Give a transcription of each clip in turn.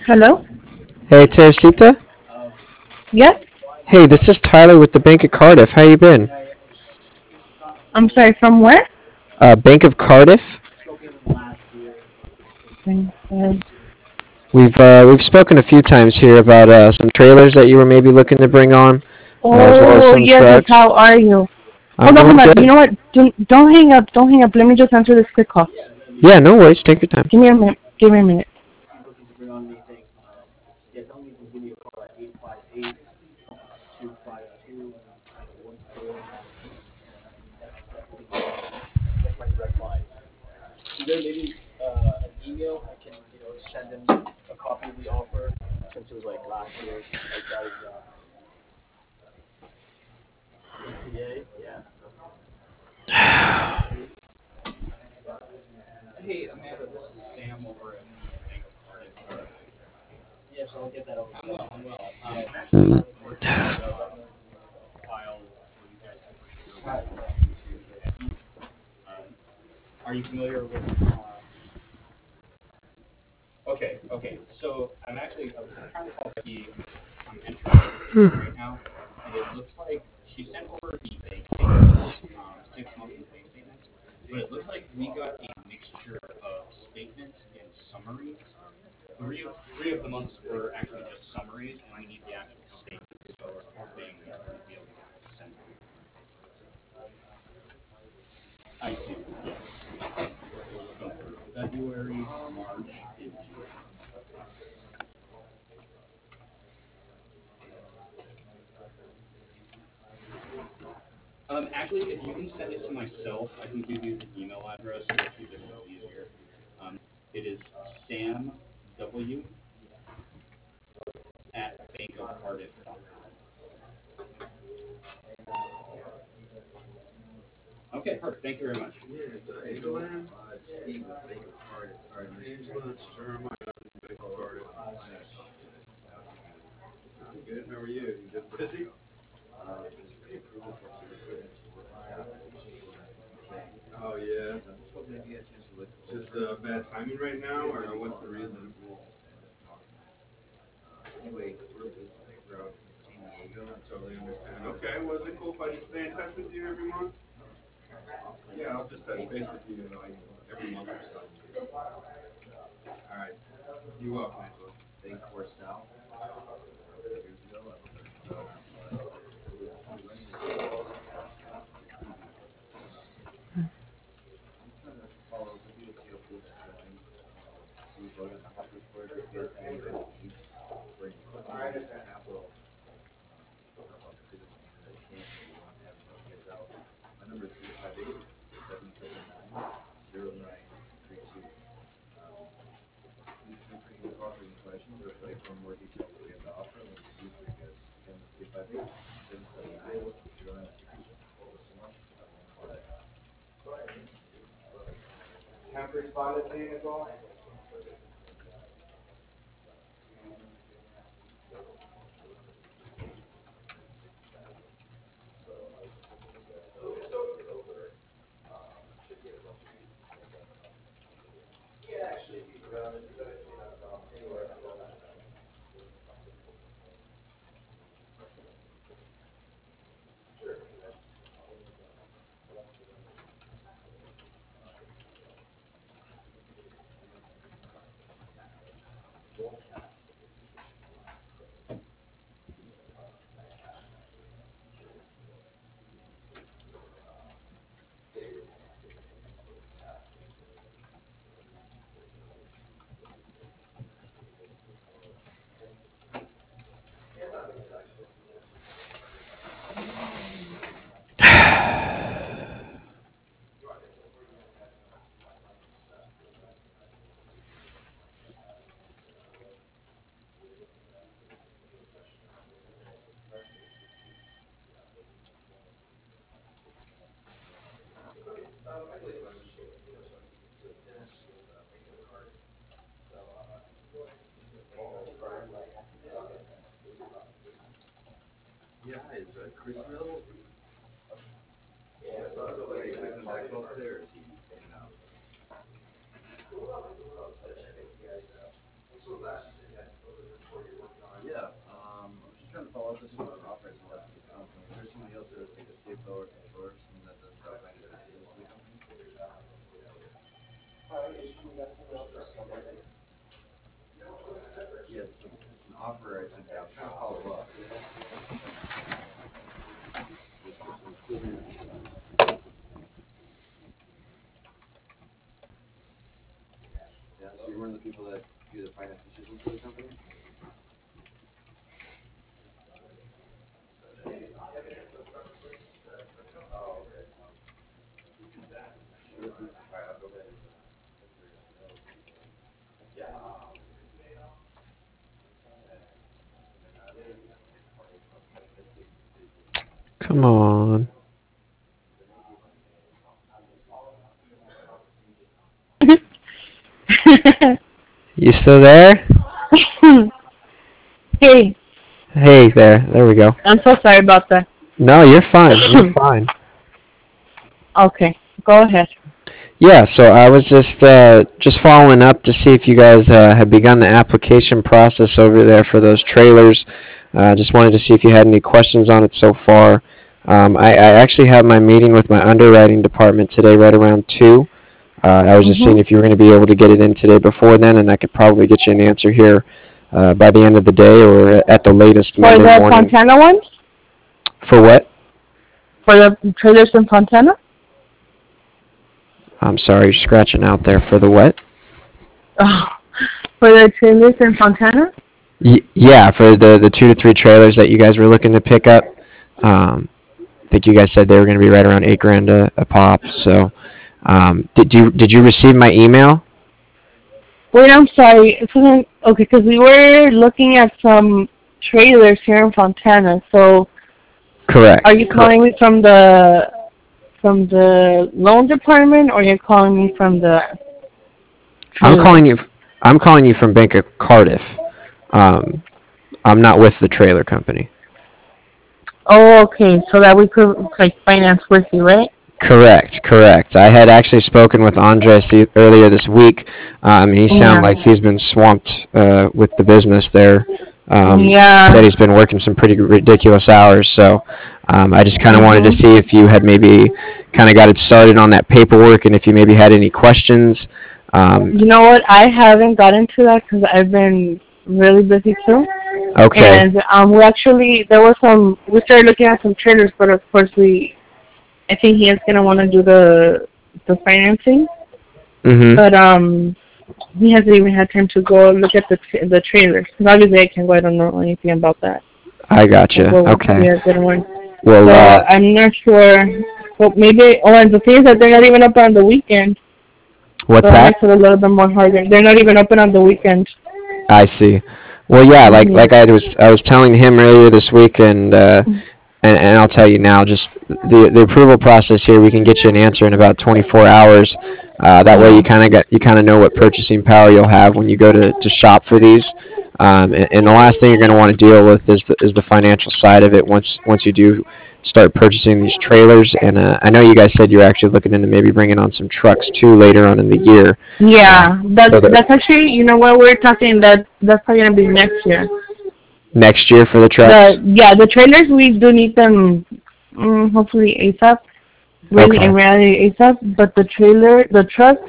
Hello? Hey, Teresita. Yes? Hey, this is Tyler with the Bank of Cardiff. How you been? I'm sorry, from where? Bank of Cardiff. We've spoken a few times here about some trailers that you were maybe looking to bring on, as well as Oh, some yes, yes, trucks. how are you? I'm doing Hold on. You good. know what? Don't hang up. Don't hang up. Let me just answer this quick call. Yeah, no worries. Take your time. Give me a minute. Give me a minute. Come on. You still there? Hey, Hey there. There we go. I'm so sorry about that. No, you're fine. You're fine. Okay, go ahead. Yeah, so I was just following up to see if you guys had begun the application process over there for those trailers. Just wanted to see if you had any questions on it so far. I actually have my meeting with my underwriting department today right around 2. I was just seeing Mhm. if you were going to be able to get it in today before then, and I could probably get you an answer here by the end of the day or at the latest For Monday the morning. Fontana ones? For what? For the trailers in Fontana? I'm sorry, you're scratching out there. For the what? Oh, for the trailers in Fontana? Yeah, for the 2 to 3 trailers that you guys were looking to pick up. I think you guys said they were going to be right around 8 grand a pop. So, did you receive my email? Wait, I'm sorry. Okay, because we were looking at some trailers here in Fontana. So, are Correct. you calling me from the loan department, or you're calling me from the I'm trailer? calling you. I'm calling you from Bank of Cardiff. Um, I'm not with the trailer company. Oh, okay. So that we could like finance with you, right? Correct, correct. I had actually spoken with Andres earlier this week. He sounded Yeah. like he's been swamped with the business there. Said Yeah. he's been working some pretty ridiculous hours. So I just kind of wanted to Mhm. see if you had maybe kind of got it started on that paperwork and if you maybe had any questions. Um, You know what? I haven't gotten to that because I've been really busy too. okay. And we actually we started looking at some trailers, but of course I think he is gonna want to do the financing, Mm-hmm. but he hasn't even had time to go look at the trailers. Because obviously I can go. I don't know anything about that. I Like gotcha. what would be Okay. a good one? Well, So I'm not sure. Well, maybe. Oh, and the thing is that they're not even open on the weekend, what's so that that? makes it a little bit more harder. They're not even open on the weekend. I see. Well, yeah, like Mhm. I was telling him earlier this week, and I'll tell you now, just the approval process here, we can get you an answer in about 24 hours. That way, Yeah. you kind of know what purchasing power you'll have when you go to shop for these. And the last thing you're going to want to deal with is the financial side of it once you do start purchasing these trailers. And I know you guys said you're actually looking into maybe bringing on some trucks too later on in the year. Yeah, So the that's actually, you know what, we're talking that's probably gonna be next year. next year for the The trucks. Yeah, the trailers we do need them, hopefully ASAP, really in Okay. reality ASAP. But the trucks,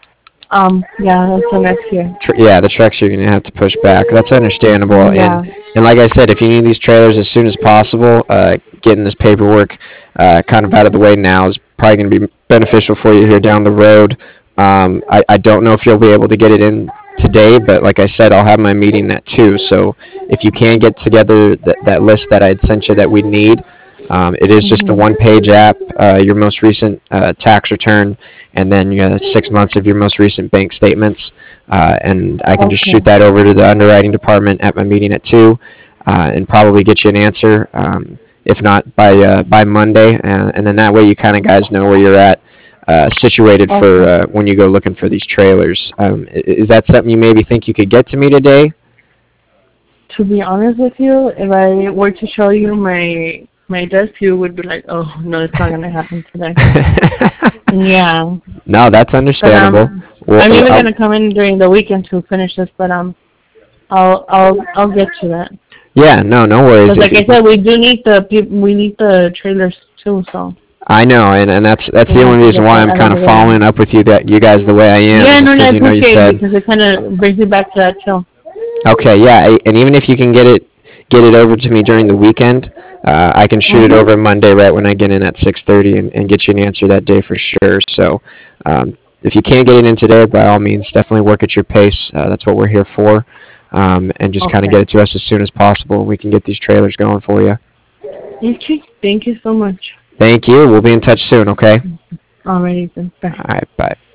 yeah, that's for next year. Yeah, the trucks you're gonna have to push back. That's understandable, Yeah. and like I said, if you need these trailers as soon as possible, getting this paperwork kind of out of the way now is probably gonna be beneficial for you here down the road. I don't know if you'll be able to get it in today, but like I said, I'll have my meeting at 2. So if you can get together that list that I had sent you that we need, it is just a Mhm. one-page app, your most recent tax return, and then you got 6 months of your most recent bank statements. And I can just Okay. shoot that over to the underwriting department at my meeting at 2, and probably get you an answer. If not by Monday, and then that way you kind of guys know where you're at, situated for Okay. when you go looking for these trailers. Is that something you maybe think you could get to me today? To be honest with you, if I were to show you my desk, you would be like, "Oh no, it's not gonna happen today." Yeah, No, that's but understandable. Well, I'm even I'll, gonna come in during the weekend to finish this, but I'll get to that. yeah, no worries. Because like I said, we do need we need the trailers too, so I know, and that's we the have only to reason get why that I'm out of kind the of way. following up with you guys the way I am, Yeah, is no, just no, I because you appreciate it said, because it kind of brings me back to that too. Okay, yeah, and even if you can get it over to me during the weekend, I can shoot it Mhm. over Monday right when I get in at 6:30 and get you an answer that day for sure. So, if you can't get it in today, by all means, definitely work at your pace. That's what we're here for, and just kind of Okay. get it to us as soon as possible. We can get these trailers going for you. Okay. Thank you so much. Thank you. We'll be in touch soon. Okay. Alrighty then. Bye. All right. Bye.